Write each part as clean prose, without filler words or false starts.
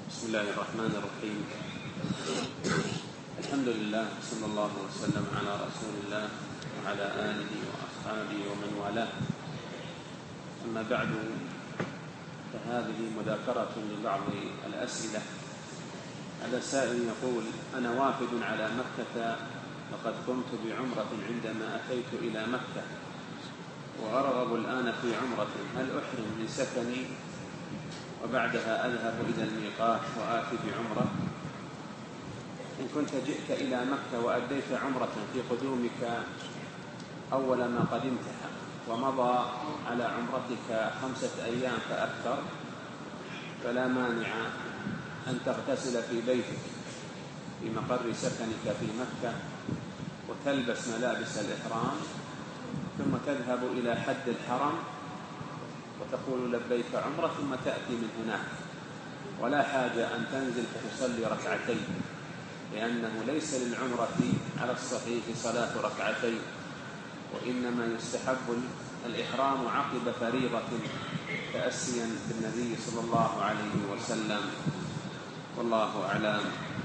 بسم الله الرحمن الرحيم. الحمد لله صلى الله وسلم على رسول الله وعلى آله وأصحابه ومن والاه. أما بعد، فهذه مذاكرة لبعض الأسئلة. هذا سائل يقول: أنا وافد على مكة، وقد قمت بعمرة عندما أتيت إلى مكة، وأرغب الآن في عمرة، هل أحرم من سكني وبعدها أذهب إلى الميقات وآتي بعمرة؟ إن كنت جئت إلى مكة وأديت عمرة في قدومك أول ما قدمتها، ومضى على عمرتك 5 أيام فأكثر، فلا مانع أن تغتسل في بيتك في مقر سكنك في مكة، وتلبس ملابس الإحرام، ثم تذهب إلى حد الحرم وتقول لبيك عمرة، ثم تأتي من هناك، ولا حاجة أن تنزل فتصلي ركعتين، لأنه ليس للعمرة على الصحيح صلاة ركعتين، وإنما يستحب الإحرام عقب فريضة تأسيا بالنبي صلى الله عليه وسلم، والله أعلم.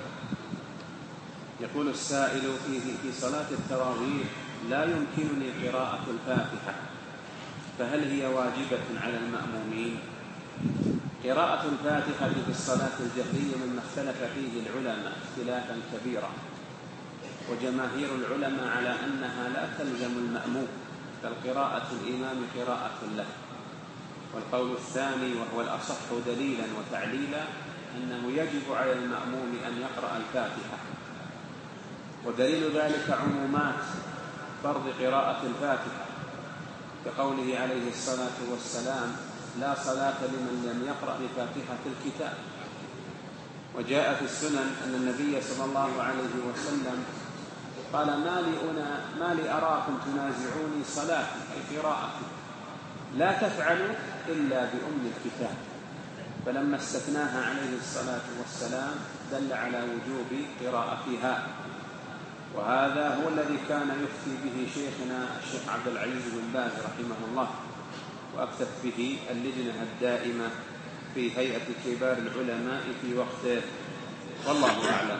يقول السائل: في صلاة التراويح لا يمكنني قراءة الفاتحة، فهل هي واجبة على المأمومين؟ قراءة الفاتحة في الصلاة الجهرية مما اختلف فيه العلماء اختلافا كبيرا، وجماهير العلماء على أنها لا تلزم المأموم، بل قراءة الإمام قراءة له. والقول الثاني وهو الأصح دليلا وتعليلا أنه يجب على المأموم أن يقرأ الفاتحة، ودليل ذلك عمومات فرض قراءة الفاتحة، كقوله عليه الصلاة والسلام: لا صلاة لمن لم يقرأ بفاتحة الكتاب. وجاء في السنن أن النبي صلى الله عليه وسلم قال: ما لي أراكم تنازعوني صلاتي، أي قراءتي، لا تفعلوا إلا بأم الكتاب. فلما استثناها عليه الصلاة والسلام دل على وجوب قراءتها، وهذا هو الذي كان يفتي به شيخنا الشيخ عبد العزيز بن باز رحمه الله، وأفتت به اللجنة الدائمة في هيئة كبار العلماء في وقته، والله أعلم.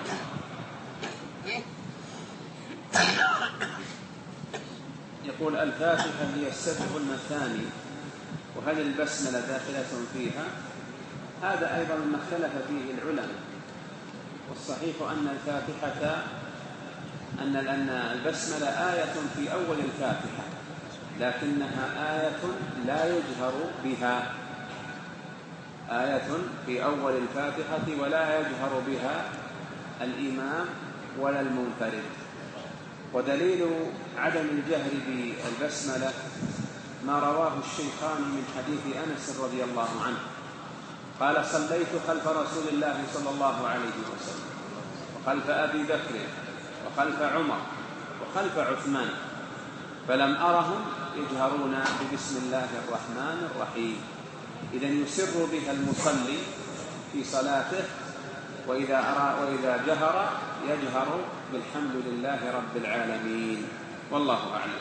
يقول: الفاتحة هي السبع المثاني، وهل البسملة داخلة فيها؟ هذا أيضا ما اختلف فيه العلماء، والصحيح أن البسملة آية في أول الفاتحة، لكنها آية لا يجهر بها، آية في أول الفاتحة ولا يجهر بها الإمام ولا المنفرد. ودليل عدم الجهر بالبسملة ما رواه الشيخان من حديث أنس رضي الله عنه قال: صليت خلف رسول الله صلى الله عليه وسلم، وخلف أبي بكر، وخلف عمر، وخلف عثمان، فلم أرهم يجهرون ببسم الله الرحمن الرحيم. إذن يسر بها المصلي في صلاته، وإذا جهر يجهر بالحمد لله رب العالمين، والله أعلم.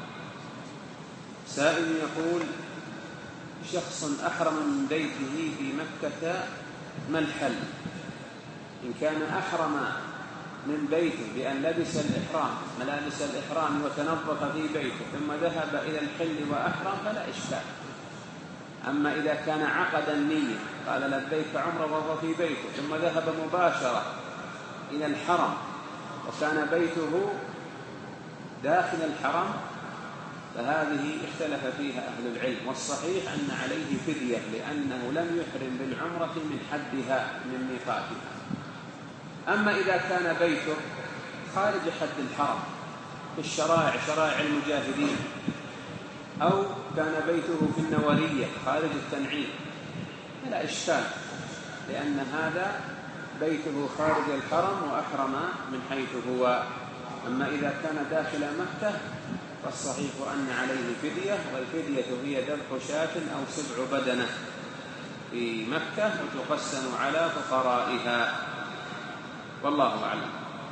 سائل يقول: شخص أحرم من بيته في مكة، ما الحل؟ إن كان أحرم من بيته بأن لبس الإحرام ملابس الإحرام وتنظف في بيته ثم ذهب إلى الحل وأحرم فلا إشكال. أما إذا كان عقد النية قال لبيك عمرة وهو في بيته، ثم ذهب مباشرة إلى الحرم وكان بيته داخل الحرم، فهذه اختلف فيها أهل العلم، والصحيح أن عليه فدية، لأنه لم يحرم بالعمرة من حدها من ميقاتها. أما إذا كان بيته خارج حد الحرم في شرائع المجاهدين، أو كان بيته في النورية خارج التنعيم، فلا إشكال، لأن هذا بيته خارج الحرم وأحرم من حيث هو. أما إذا كان داخل مكة فالصحيح أن عليه فدية، والفدية هي ذبح شاة أو 7 بدنة في مكة، وتقسم على فقرائها، والله أعلم.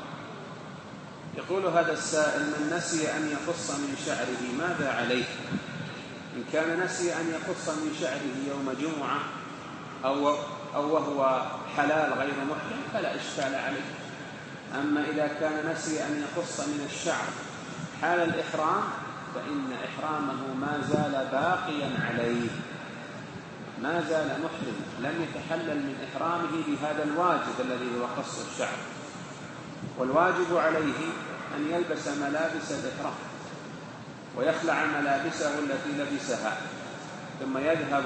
يقول هذا السائل: من نسي أن يقص من شعره ماذا عليه؟ إن كان نسي أن يقص من شعره يوم جمعة أو أو وهو حلال غير محرم فلا إشكال عليه. أما إذا كان نسي أن يقص من الشعر حال الإحرام فإن إحرامه ما زال باقيا عليه، ما زال محرم، لم يتحلل من إحرامه بهذا الواجب الذي هو قص الشعر. والواجب عليه أن يلبس ملابس الإحرام ويخلع ملابسه التي لبسها، ثم يذهب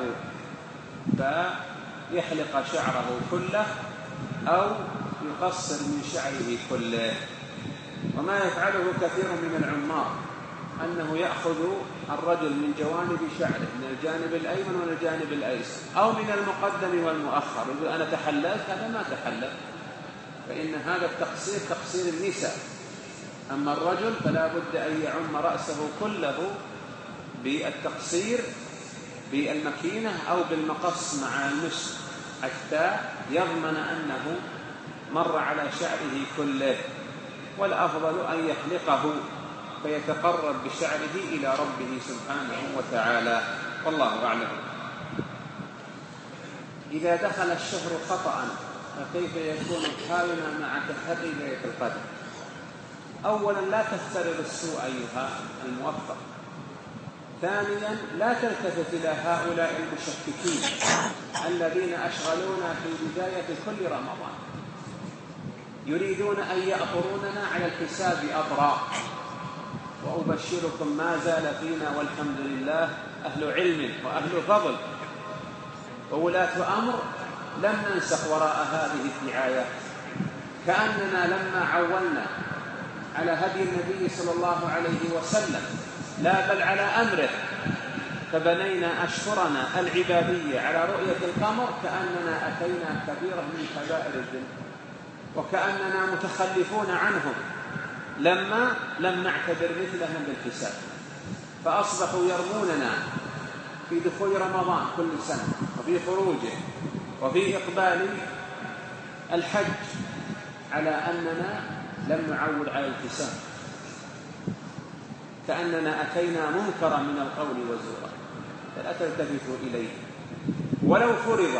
فيحلق شعره كله أو يقصر من شعره كله. وما يفعله كثير من العمار أنه يأخذ الرجل من جوانب شعره، من الجانب الأيمن ومن الجانب الأيسر، أو من المقدم والمؤخر، يقول أنا تحللت، هذا ما تحلل، فإن هذا التقصير تقصير النساء. أما الرجل فلا بد أن يعم رأسه كله بالتقصير بالمكينة أو بالمقص مع المسك حتى يضمن أنه مر على شعره كله. والأفضل أن يحلقه فيتقرب بشعره إلى ربه سبحانه وتعالى، والله أعلم. إذا دخل الشهر خطأ فكيف يكون حالنا مع تحري ليلة القدر؟ أولا لا تفترض السوء أيها الموفق. ثانيا لا تلتفت إلى هؤلاء المشككين الذين أشغلونا في بداية كل رمضان، يريدون أن يأطروننا على الحساب أطراء. وأبشركم ما زال فينا والحمد لله أهل علم وأهل فضل وولاة أمر لم ننسخ وراء هذه الدعايات، كأننا لما عولنا على هدي النبي صلى الله عليه وسلم لا بل على أمره فبنينا أشهرنا العبادية على رؤية القمر كأننا أتينا كبيرة من كبائر الذنوب، وكأننا متخلفون عنهم لما لم نعتبر مثلهم بالحساب، فأصبحوا يرموننا في دخول رمضان كل سنة وفي خروجه وفي إقبال الحج على أننا لم نعول على الحساب، كأننا أتينا منكرا من القول والزور، فلا تلتفتوا إليه. ولو فرض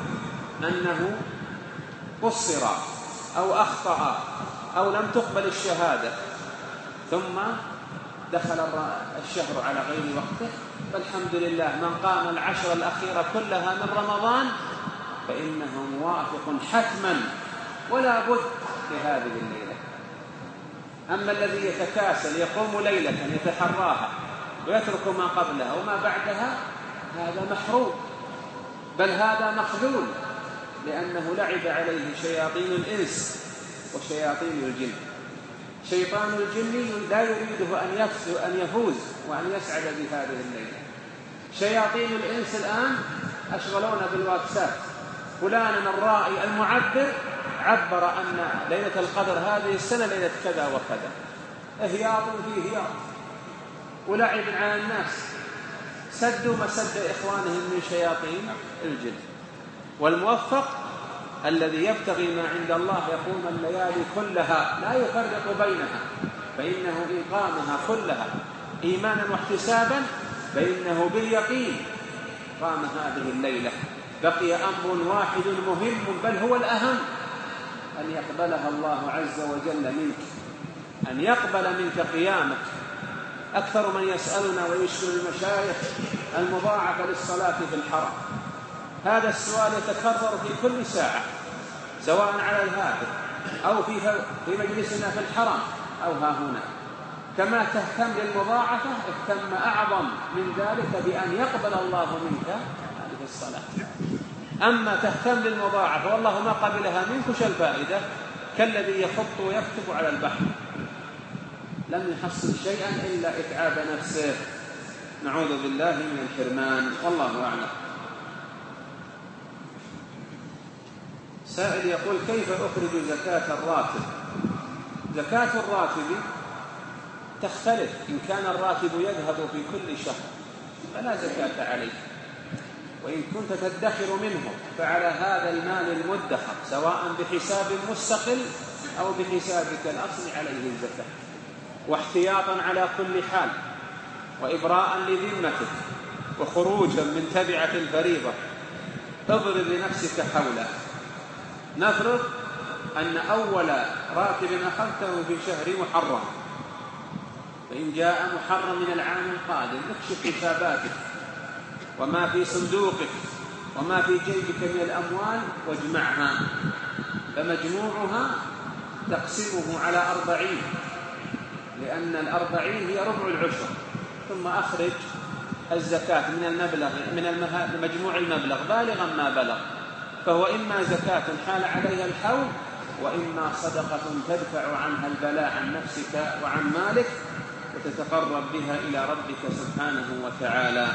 أنه قصر أو أخطأ أو لم تقبل الشهادة ثم دخل الشهر على غير وقته، فالحمد لله من قام العشر الأخيرة كلها من رمضان فإنه موافق حتما ولا بد في هذه الليلة. أما الذي يتكاسل يقوم ليلة يتحراها ويترك ما قبلها وما بعدها هذا محروم، بل هذا مخذول، لأنه لعب عليه شياطين الإنس وشياطين الجن. شيطان الجن لا يريده أن يفوز وأن يسعد بهذه الليلة. شياطين الإنس الآن أشغلونا بالواتساب، فلانا الرائي المعبر عبر أن ليلة القدر هذه السنة ليلة كذا وكذا، إهياط فيه هياط ولعب على الناس، سدوا مسد إخوانهم من شياطين الجن. والموفق الذي يبتغي ما عند الله يقوم الليالي كلها لا يفرق بينها، فإنه إن قامها كلها إيمانا واحتسابا فإنه باليقين قام هذه الليلة. بقي أمر واحد مهم بل هو الأهم، أن يقبلها الله عز وجل منك، أن يقبل منك قيامك. أكثر من يسألنا ويشكر المشايخ المضاعفة للصلاة في الحرم، هذا السؤال يتكرر في كل ساعة سواء على الهاتف أو في مجلسنا في الحرم أو ها هنا. كما تهتم للمضاعفة اهتم أعظم من ذلك بأن يقبل الله منك هذه الصلاة. أما تهتم للمضاعفة والله ما قبلها منك وش الفائدة؟ كالذي يخط ويكتب على البحر لم يحصل شيئا إلا إتعاب نفسه، نعوذ بالله من الحرمان، والله أعلم. سائل يقول كيف أخرج زكاة الراتب؟ زكاة الراتب تختلف، إن كان الراتب يذهب في كل شهر فلا زكاة عليه، وإن كنت تدخر منه فعلى هذا المال المدخر سواء بحساب مستقل أو بحسابك الأصلي عليه الزكاة، واحتياطا على كل حال وإبراء لذمتك وخروجا من تبعة الفريضة اضرب لنفسك حوله. نفرض أن أول راتب أخذته في شهر محرم، فإن جاء محرم من العام القادم اكشف حساباتك وما في صندوقك وما في جيبك من الأموال واجمعها، فمجموعها تقسمه على 40، لأن 40 هي ربع العشر، ثم أخرج الزكاة من مجموع المبلغ بالغا ما بلغ، فهو إما زكاة حال عليها الحول، وإما صدقة تدفع عنها البلاء عن نفسك وعن مالك وتتقرب بها إلى ربك سبحانه وتعالى.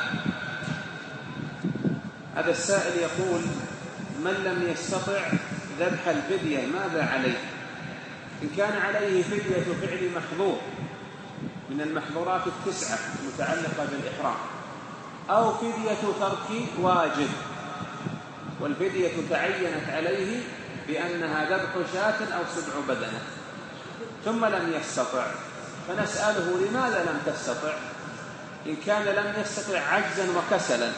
هذا السائل يقول: من لم يستطع ذبح الفدية ماذا عليه؟ إن كان عليه فدية فعل محظور من المحظورات 9 المتعلقة بالإحرام، أو فدية ترك واجب، والفدية تعينت عليه بأنها ذبح شاة أو 7 بدنة، ثم لم يستطع، فنسأله: لماذا لم تستطع؟ إن كان لم يستطع عجزا وكسلا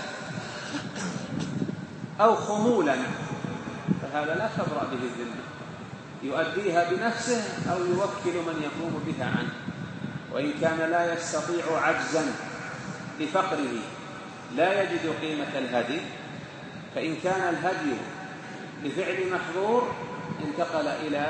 أو خمولا فهذا لا تبرأ به الذمة، يؤديها بنفسه أو يوكل من يقوم بها عنه. وإن كان لا يستطيع عجزا لفقره لا يجد قيمة الهدي، فإن كان الهدي لفعل محظور انتقل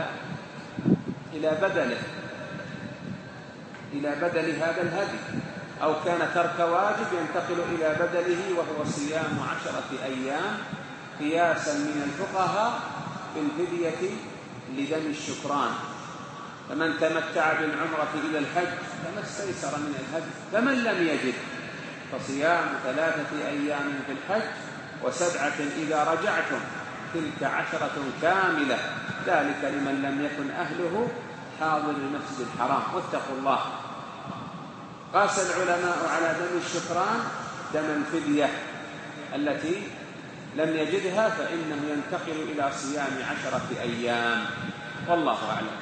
إلى بدل هذا الهدي، أو كان ترك واجب ينتقل إلى بدله، وهو صيام 10 أيام قياسا من الفقهاء بالفدية لدم الشكران. فمن تمتع بالعمرة إلى الحج فما استيسر من الهدي، فمن لم يجد فصيام 3 أيام في الحج و7 إذا رجعتم، تلك 10 كاملة، ذلك لمن لم يكن أهله حاضر المسجد الحرام، واتقوا الله. قاس العلماء على دم الشكران دم الفدية التي لم يجدها، فإنه ينتقل إلى صيام 10 أيام، والله أعلم.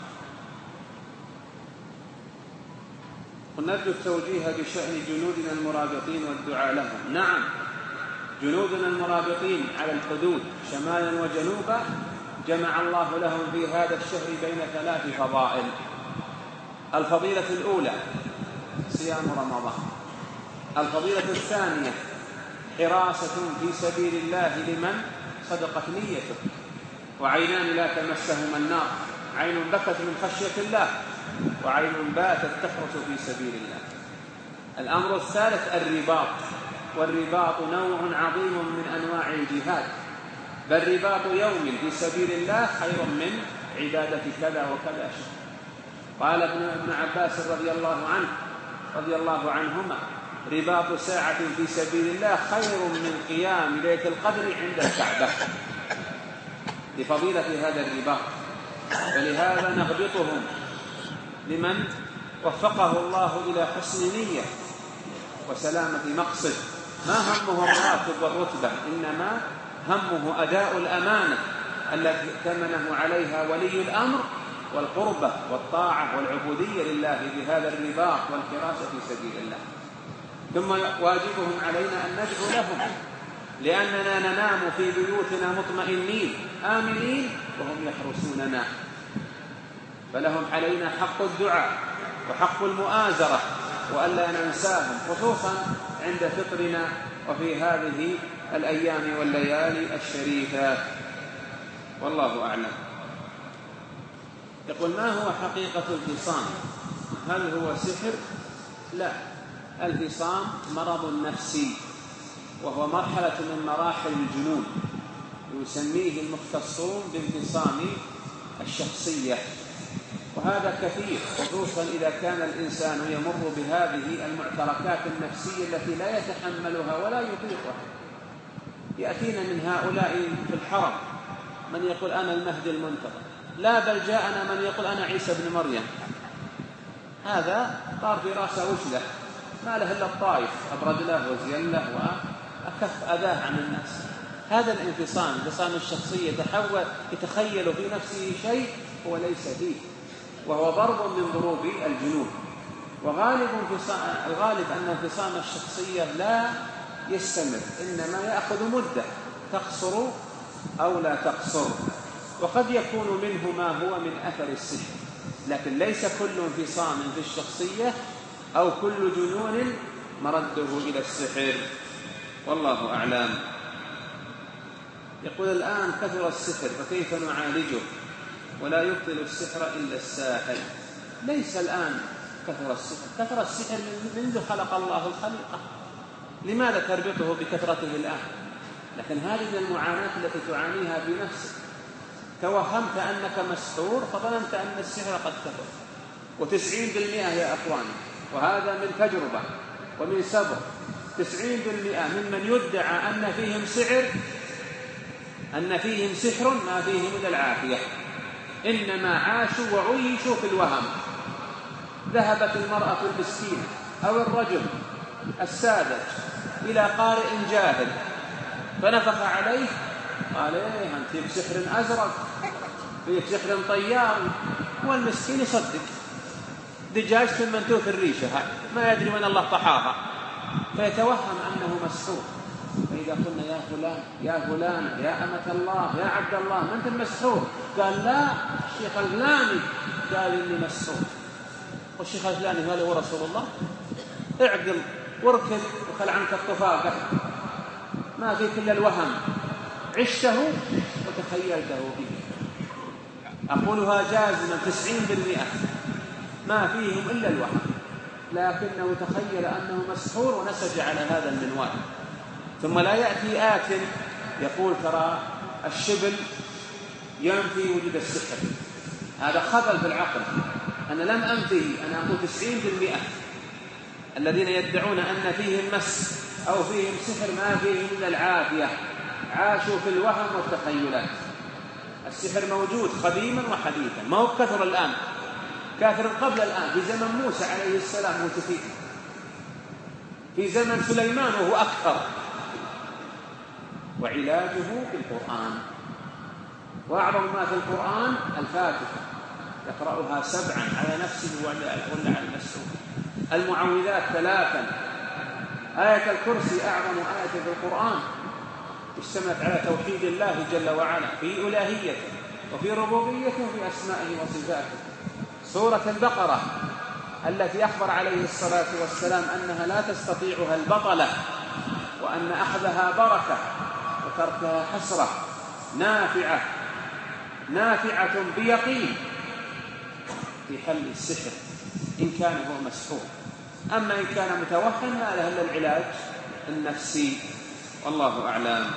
ونرجو التوجيه بشأن جنودنا المرابطين والدعاء لهم. نعم، جنودنا المرابطين على الحدود شمالا وجنوبا جمع الله لهم في هذا الشهر بين 3 فضائل. الفضيلة الأولى صيام رمضان، الفضيلة الثانية حراسة في سبيل الله لمن صدقت نيته، وعينان لا تمسهما النار، عين بكت من خشية الله وعين باتت تحرس في سبيل الله. الأمر الثالث الرباط، والرباط نوع عظيم من أنواع الجهاد، بل رباط يوم في سبيل الله خير من عبادة كذا وكذا شهر. قال ابن عباس رضي الله عنهما: رباط ساعة في سبيل الله خير من قيام ليلة القدر عند الكعبة، لفضيلة هذا الرباط. فلهذا نهبطهم لمن وفقه الله إلى حسن نية وسلامة مقصد، ما همه الراتب والرتبة، إنما همه أداء الأمانة التي ائتمنه عليها ولي الأمر، والقربة والطاعة والعبودية لله بهذا الرباط والحراسة في سبيل الله. ثم واجبهم علينا أن ندعو لهم، لأننا ننام في بيوتنا مطمئنين آمنين وهم يحرسوننا، فلهم علينا حق الدعاء وحق المؤازرة، وألا ننساهم، خصوصا عند فطرنا وفي هذه الأيام والليالي الشريفات، والله أعلم. يقول: ما هو حقيقة الفصام؟ هل هو سحر؟ لا، الفصام مرض نفسي، وهو مرحلة من مراحل الجنون، يسميه المختصون بانفصام الشخصية، وهذا كثير، خصوصا إذا كان الإنسان يمر بهذه المعتركات النفسية التي لا يتحملها ولا يطيقها. يأتينا من هؤلاء في الحرم من يقول: أنا المهدي المنتظر، لا بل جاءنا من يقول: أنا عيسى بن مريم. هذا طار في رأسه وشله، ما له إلا الطائف، أبرد له وزين له وأكف أذاه عن الناس. هذا الانفصام، انفصام الشخصية، يتخيل في نفسه شيء هو ليس فيه، وهو ضرب من ضروب الجنون. الغالب أن انفصام الشخصية لا يستمر، إنما يأخذ مدة، تقصر أو لا تقصر، وقد يكون منه ما هو من أثر السحر، لكن ليس كل انفصام في الشخصية أو كل جنون مرده إلى السحر، والله أعلم. يقول الآن كثر السحر فكيف نعالجه ولا يبطل السحر إلا الساحر؟ ليس الآن كثر السحر، كثر السحر منذ خلق الله الخليقة، لماذا تربطه بكثرته الآن؟ لكن هذه من المعاناة التي تعانيها في نفسك، توهمت أنك مسحور فظننت أن السحر قد كثر، 90% يا أخواني، وهذا من تجربة ومن سبر، 90% ممن يدعى أن فيهم سحر ما فيهم إلا العافية، إنما عاشوا وعيشوا في الوهم. ذهبت المرأة المسكينة أو الرجل الساذج إلى قارئ جاهل فنفخ عليه، قال إيه أنت بسحر أزرق، بسحر طيار، والمسكين يصدق، دجاج في منتوف الريشة ما يدري من الله طحاها، فيتوهم أنه مسحور. فإذا قلنا يا فلان يا فلان يا أمة الله يا عبد الله ما أنت المسحور، قال لا الشيخ الفلاني قال إني مسحور. والشيخ الفلاني هذا هو رسول الله؟ اعقل واركض وخل عنك الطفاقة، ما فيك إلا الوهم، عشته وتخيلته فيه. أقولها جازما 90% ما فيهم إلا الوهم، لكنه تخيل أنه مسحور ونسج على هذا المنوال. ثم لا يأتي آت يقول ترى الشبل ينفي وجود السحر، هذا خبل في العقل. أنا لم أنفيه، أنا أقول 90% الذين يدعون أن فيهم مس أو فيهم سحر ما فيهم إلا العافية، عاشوا في الوهم والتخيلات. السحر موجود قديما وحديثا، ما هو كثر الآن، كافر قبل الآن، في زمن موسى عليه السلام هو كثير، في زمن سليمان وهو أكثر. وعلاجه بالقرآن، وأعظم ما في القرآن الفاتحة، يقرأها 7 على نفسه ولا على المسؤول، المعوذات 3، آية الكرسي أعظم آية في القرآن، اشتملت على توحيد الله جل وعلا في إلهيته وفي ربوبيته وفي أسمائه وصفاته. سورة البقرة التي أخبر عليه الصلاة والسلام أنها لا تستطيعها البطلة، وأن أخذها بركة وتركها حسرة، نافعة بيقين في حل السحر إن كان هو مسحور. أما إن كان متوهم ما له إلا العلاج النفسي، والله أعلم.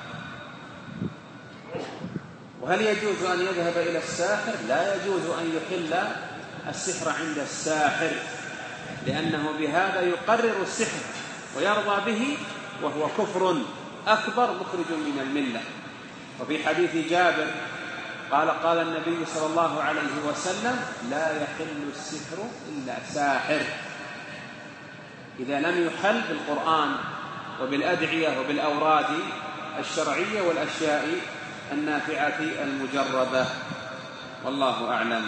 وهل يجوز أن يذهب إلى الساحر؟ لا يجوز أن يحل السحر عند الساحر، لأنه بهذا يقرر السحر ويرضى به، وهو كفر أكبر مخرج من الملة. وفي حديث جابر قال النبي صلى الله عليه وسلم لا يحل السحر إلا ساحر. إذا لم يحل بالقرآن وبالأدعية وبالأوراد الشرعية والأشياء النافعة المجربة، والله أعلم.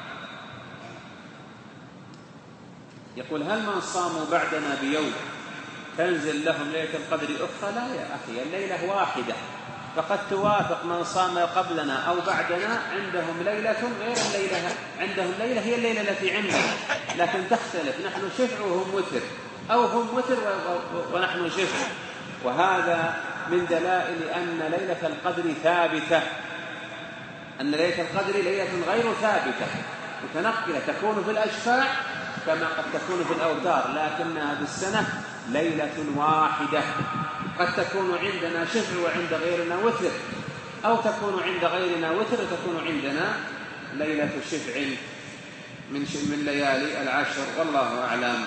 يقول هل من صاموا بعدنا بيوم تنزل لهم ليلة القدر أخرى؟ لا يا أخي، الليلة واحدة، فقد توافق من صام قبلنا أو بعدنا عندهم ليلة غير الليلة، عندهم ليلة هي الليلة التي عندنا، لكن تختلف، نحن شفع وهم وتر، أو هم وتر ونحن شفع. وهذا من دلائل أن ليلة القدر ثابتة، أن ليلة القدر ليلة غير ثابتة متنقلة، تكون في الأشفاع كما قد تكون في الأوتار، لكنها في السنة ليلة واحدة. قد تكون عندنا شفع وعند غيرنا وتر، أو تكون عند غيرنا وتر وتكون عندنا ليلة شفع من ليالي العشر، والله أعلم.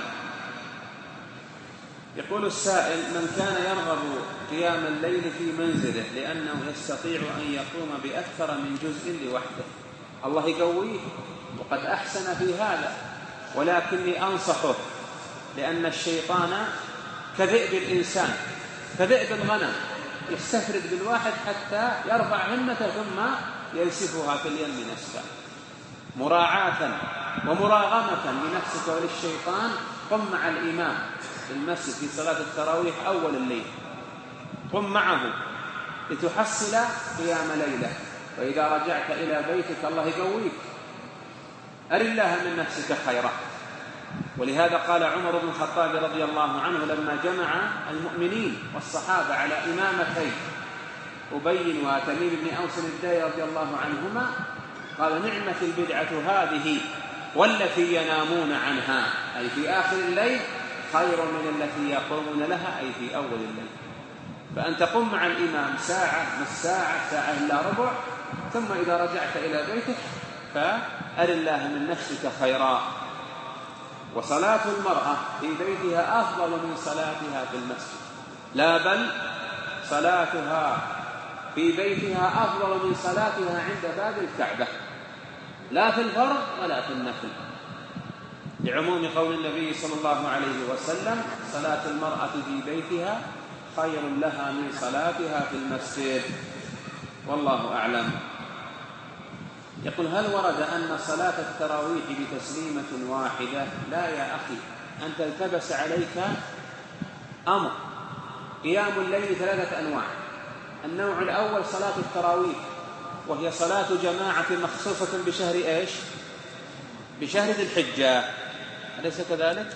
يقول السائل من كان يرغب قيام الليل في منزله لأنه يستطيع أن يقوم بأكثر من جزء لوحده، الله يقويه وقد أحسن في هذا، ولكني أنصحه، لأن الشيطان كذئب الإنسان، كذئب الغنم، يستفرد بالواحد حتى يرفع همته ثم ينسفها في اليم نسفا. مراعاة ومراغمة لنفسك وللشيطان قم مع الإمام في المسجد في صلاة التراويح أول الليل، قم معه لتحصل قيام ليلة، وإذا رجعت إلى بيتك الله يقويك. أر الله من نفسك خيرا. ولهذا قال عمر بن الخطاب رضي الله عنه لما جمع المؤمنين والصحابة على إمامتين أبي وتميم بن أوس الداري رضي الله عنهما، قال: نعمة البدعة هذه والتي ينامون عنها، أي في آخر الليل، خير من التي يقومون لها، أي في أول الليل. فأن تقوم مع الإمام ساعة، نصف ساعة، ساعة إلا ربع، ثم إذا رجعت إلى بيتك فأر الله من نفسك خيرا. وصلاة المرأة في بيتها أفضل من صلاتها في المسجد، لا بل صلاتها في بيتها أفضل من صلاتها عند باب الكعبة، لا في الفرض ولا في النفل، لعموم قول النبي صلى الله عليه وسلم: صلاة المرأة في بيتها خير لها من صلاتها في المسجد. والله أعلم. يقول: هل ورد أن صلاة التراويح بتسليمة واحدة؟ لا يا أخي، أنت التبس عليك أمر. قيام الليل 3 أنواع. النوع الأول صلاة التراويح، وهي صلاة جماعة مخصوصة بشهر إيش؟ بشهر ذي الحجة، أليس كذلك؟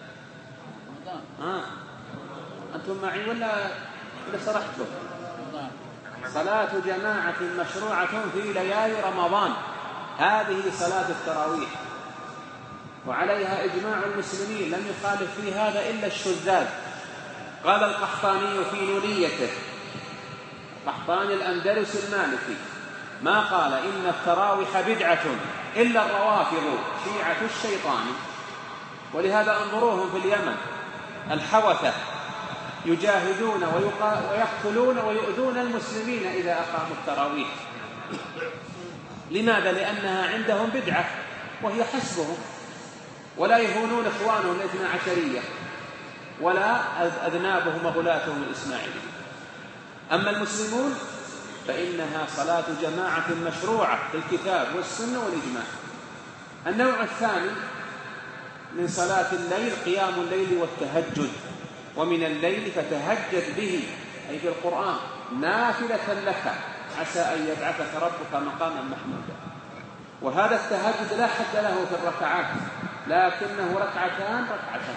أنتم معي ولا سرحتم؟ صلاة جماعة مشروعة في ليالي رمضان، هذه صلاة التراويح، وعليها إجماع المسلمين، لم يخالف في هذا إلا الشذاذ. قال القحطاني في نونيته، قحطاني الأندلس المالكي، ما قال إن التراويح بدعة إلا الروافض شيعة الشيطان. ولهذا انظروهم في اليمن الحوثة يجاهدون ويقتلون ويؤذون المسلمين إذا أقاموا التراويح. لماذا؟ لأنها عندهم بدعة وهي حسبهم، ولا يهونون إخوانهم الاثنى عشرية ولا أذنابهم وغلاتهم الإسماعيلية. أما المسلمون فإنها صلاة جماعة مشروعة في الكتاب والسنة والإجماع. النوع الثاني من صلاة الليل قيام الليل والتهجد، ومن الليل فتهجد به، أي في القرآن، نافلة لك عسى أن يبعثك ربك مقاما محمودا. وهذا التهجد لا حد له في الركعات، لكنه ركعتان.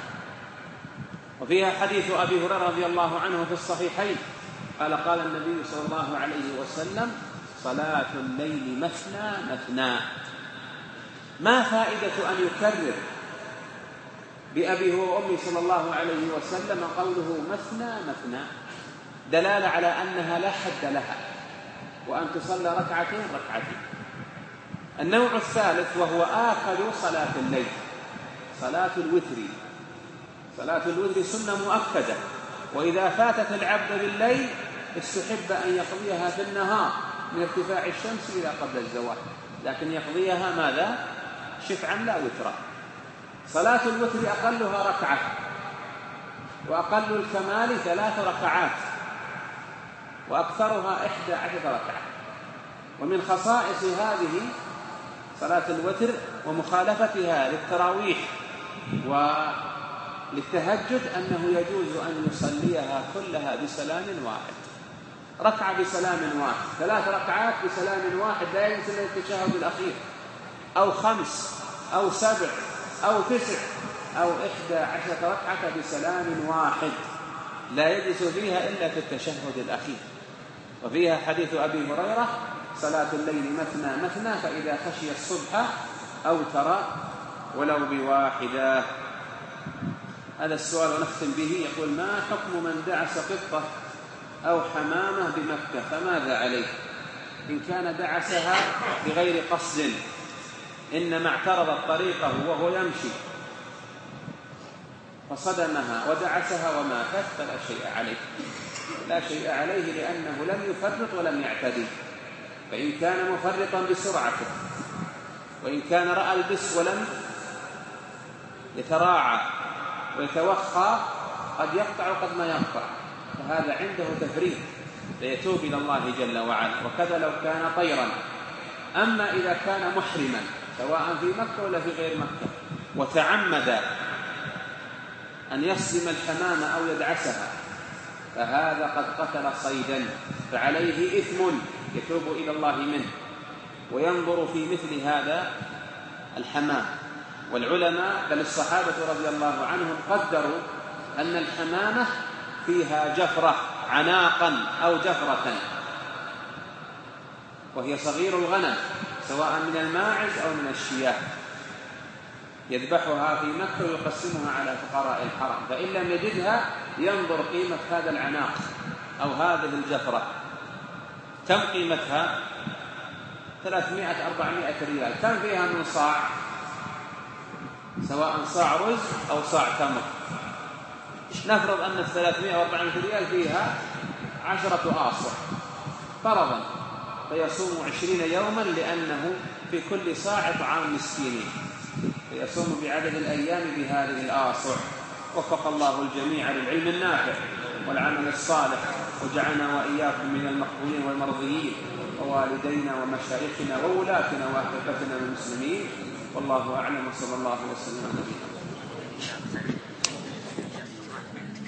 وفيها حديث أبي هريرة رضي الله عنه في الصحيحين، قال النبي صلى الله عليه وسلم: صلاة الليل مثنى مثنى. ما فائدة أن يكرر بأبي وأمي صلى الله عليه وسلم قوله مثنى مثنى؟ دلالة على أنها لا حد لها، وأن تصلى ركعتين. النوع الثالث وهو آخر صلاة الليل، صلاة الوتر. صلاة الوتر سنة مؤكدة، وإذا فاتت العبد بالليل استحب أن يقضيها في النهار من ارتفاع الشمس إلى قبل الزوال، لكن يقضيها ماذا؟ شفعا لا وترا. صلاة الوتر أقلها ركعة، وأقل الكمال 3 ركعات، وأكثرها 11 ركعة. ومن خصائص هذه صلاة الوتر ومخالفتها للتراويح وللتهجد أنه يجوز أن يصليها كلها بسلام واحد، ركعة بسلام واحد، 3 ركعات بسلام واحد، لا ينسى التشهد الأخير، أو 5 أو 7 أو 9 أو 11 ركعة بسلام واحد، لا يجلس فيها إلا في التشهد الأخير. وفيها حديث أبي هريرة: صلاة الليل مثنى مثنى، فإذا خشي الصبح أوتر ولو بواحدة. هذا السؤال ونختم به. يقول: ما حكم من دعس قطة أو حمامة بمكة، فماذا عليه إن كان دعسها بغير قصد، إنما اعترضت طريقه وهو يمشي فصدمها ودعسها وماتت، فلا شيء عليه، لا شيء عليه، لأنه لم يفرط ولم يعتدي. فإن كان مفرطا بسرعته، وإن كان رأى البس ولم يتراعى ويتوخى، قد يقطع وقد ما يقطع، فهذا عنده تفريط، فيتوب إلى الله جل وعلا. وكذا لو كان طيرا. أما إذا كان محرما سواء في مكة ولا في غير مكة وتعمد أن يصدم الحمامة أو يدعسها فهذا قد قتل صيدا فعليه إثم يتوب إلى الله منه. وينظر في مثل هذا الحمام. والعلماء بل الصحابة رضي الله عنهم قدروا أن الحمامة فيها جفرة عناقا أو جفرة، وهي صغير الغنم سواء من الماعز أو من الشياه، يذبحها في مكة ويقسمها على فقراء الحرم، فإن لم يجدها ينظر قيمة هذا العناق أو هذه الجفرة كم قيمتها؟ 300-400 ريال. كم فيها من صاع؟ سواء صاع رز أو صاع تمر. نفرض أن 300-400 ريال فيها 10 آصع فرضا، فيصوم 20 يوما لأنه في كل صاع طعام مسكين، فيصوم بعدد الأيام بهذه الآصع. وفق الله الجميع للعلم النافع والعمل الصالح، وجعلنا وإياكم من المقبولين والمرضيين، ووالدينا ومشايخنا وولاتنا وأحبتنا المسلمين. والله أعلم، وصلى الله وسلم على نبينا.